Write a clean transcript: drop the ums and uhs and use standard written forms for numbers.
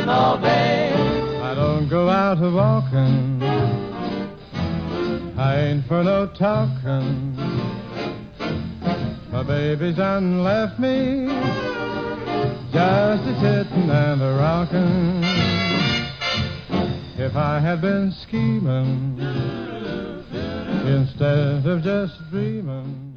all day. I don't go out a walking, I ain't for no talking. My baby's done left me, just a sitting and a rocking. If I had been scheming instead of just dreaming,